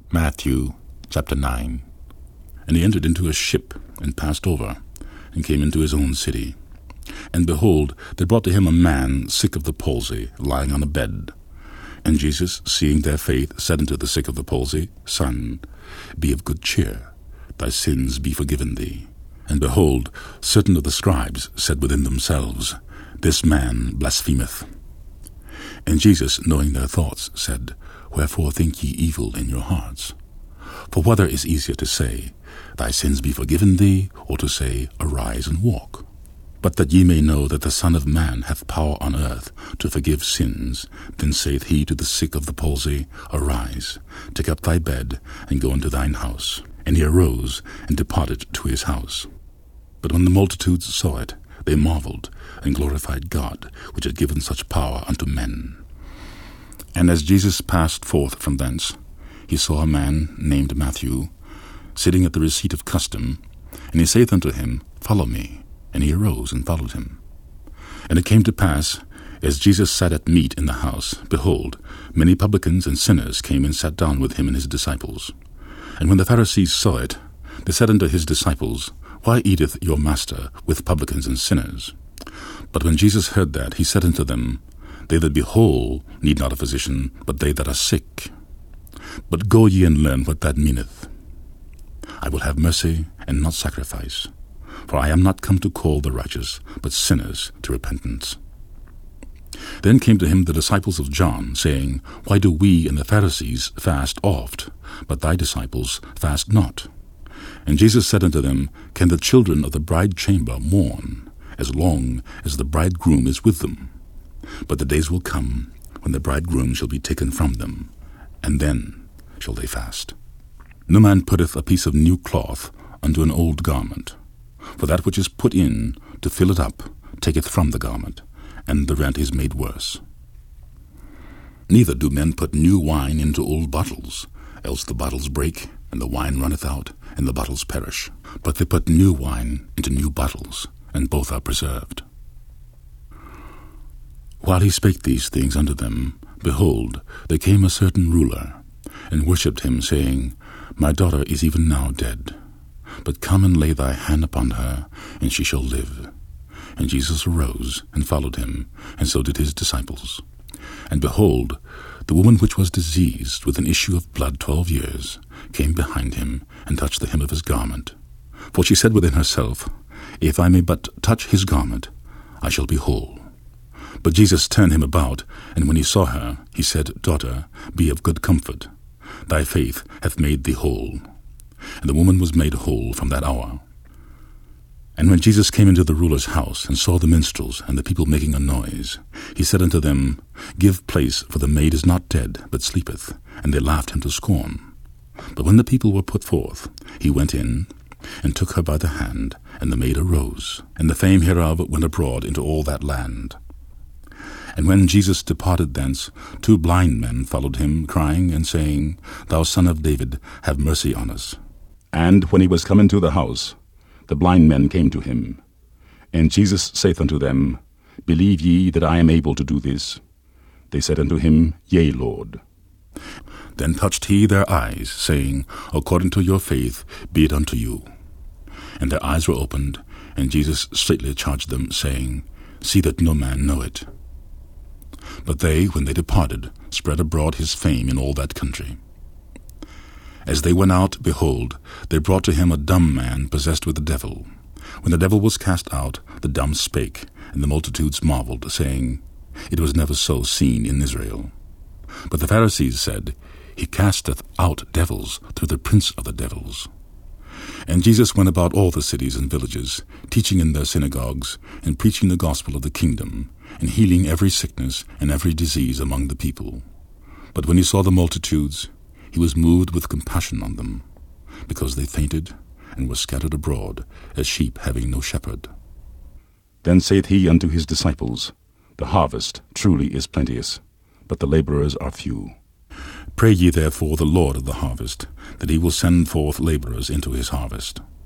Matthew chapter 9. And he entered into a ship, and passed over, and came into his own city. And behold, they brought to him a man sick of the palsy, lying on a bed. And Jesus, seeing their faith, said unto the sick of the palsy, Son, be of good cheer, thy sins be forgiven thee. And behold, certain of the scribes said within themselves, This man blasphemeth. And Jesus, knowing their thoughts, said, Wherefore think ye evil in your hearts? For whether is easier to say, Thy sins be forgiven thee, or to say, Arise and walk? But that ye may know that the Son of Man hath power on earth to forgive sins, then saith he to the sick of the palsy, Arise, take up thy bed, and go into thine house. And he arose, and departed to his house. But when the multitudes saw it, they marveled, and glorified God, which had given such power unto men. And as Jesus passed forth from thence, he saw a man named Matthew, sitting at the receipt of custom, and he saith unto him, Follow me. And he arose and followed him. And it came to pass, as Jesus sat at meat in the house, behold, many publicans and sinners came and sat down with him and his disciples. And when the Pharisees saw it, they said unto his disciples, Why eateth your master with publicans and sinners? But when Jesus heard that, he said unto them, They that be whole need not a physician, but they that are sick. But go ye and learn what that meaneth. I will have mercy and not sacrifice. For I am not come to call the righteous, but sinners to repentance. Then came to him the disciples of John, saying, Why do we and the Pharisees fast oft, but thy disciples fast not? And Jesus said unto them, Can the children of the bride chamber mourn, as long as the bridegroom is with them? But the days will come, when the bridegroom shall be taken from them, and then shall they fast. No man putteth a piece of new cloth unto an old garment. For that which is put in, to fill it up, taketh from the garment, and the rent is made worse. Neither do men put new wine into old bottles, else the bottles break, and the wine runneth out, and the bottles perish. But they put new wine into new bottles, and both are preserved. While he spake these things unto them, behold, there came a certain ruler, and worshipped him, saying, My daughter is even now dead. But come and lay thy hand upon her, and she shall live. And Jesus arose, and followed him, and so did his disciples. And behold, the woman which was diseased with an issue of blood 12 years came behind him, and touched the hem of his garment. For she said within herself, If I may but touch his garment, I shall be whole. But Jesus turned him about, and when he saw her, he said, Daughter, be of good comfort. Thy faith hath made thee whole. And the woman was made whole from that hour. And when Jesus came into the ruler's house, and saw the minstrels and the people making a noise, he said unto them, Give place, for the maid is not dead, but sleepeth. And they laughed him to scorn. But when the people were put forth, he went in, and took her by the hand, and the maid arose. And the fame hereof went abroad into all that land. And when Jesus departed thence, 2 blind men followed him, crying and saying, Thou Son of David, have mercy on us. And when he was come into the house, the blind men came to him. And Jesus saith unto them, Believe ye that I am able to do this? They said unto him, Yea, Lord. Then touched he their eyes, saying, According to your faith be it unto you. And their eyes were opened, and Jesus straitly charged them, saying, See that no man know it. But they, when they departed, spread abroad his fame in all that country. As they went out, behold, they brought to him a dumb man possessed with the devil. When the devil was cast out, the dumb spake, and the multitudes marveled, saying, It was never so seen in Israel. But the Pharisees said, He casteth out devils through the prince of the devils. And Jesus went about all the cities and villages, teaching in their synagogues, and preaching the gospel of the kingdom, and healing every sickness and every disease among the people. But when he saw the multitudes, he was moved with compassion on them, because they fainted and were scattered abroad, as sheep having no shepherd. Then saith he unto his disciples, The harvest truly is plenteous, but the laborers are few. Pray ye therefore the Lord of the harvest, that he will send forth laborers into his harvest.